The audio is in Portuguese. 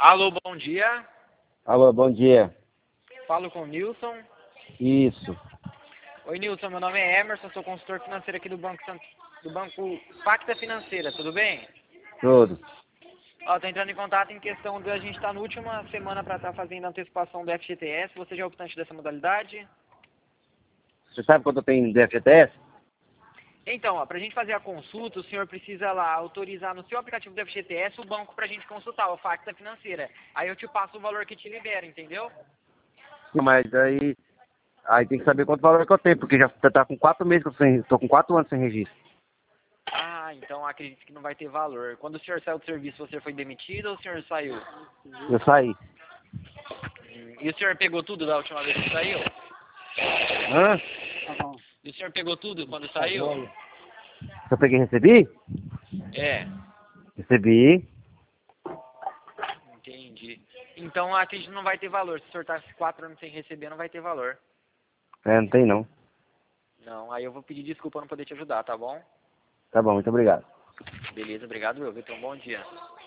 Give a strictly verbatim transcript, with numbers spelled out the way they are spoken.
Alô, bom dia. Alô, bom dia. Falo com o Nilson. Isso. Oi, Nilson, meu nome é Emerson, sou consultor financeiro aqui do Banco, Sant- do Banco Pacta Financeira, tudo bem? Tudo. Ó, tô entrando em contato em questão de a gente estar na última semana para estar fazendo a antecipação do F G T S. Você já é optante dessa modalidade? Você sabe quanto eu tenho de F G T S? Então, ó, para a gente fazer a consulta, o senhor precisa lá autorizar no seu aplicativo do F G T S o banco para a gente consultar, o Pacta Financeira. Aí eu te passo o valor que te libera, entendeu? Mas aí, aí tem que saber quanto valor que eu tenho, porque já tá com quatro meses que eu sem, tô com quatro anos sem registro. Ah, então acredito que não vai ter valor. Quando o senhor saiu do serviço, você foi demitido ou o senhor saiu? Eu saí. Hum, E o senhor pegou tudo da última vez que saiu? Hã? E o senhor pegou tudo quando saiu? Se eu peguei e recebi? É, Recebi. entendi. Então acredito que não vai ter valor. Se o senhor tá quatro anos sem receber, não vai ter valor. É, não tem não. Não, aí eu vou pedir desculpa por não poder te ajudar, tá bom? Tá bom, muito obrigado. Beleza, obrigado, meu. Vitor. Um bom dia.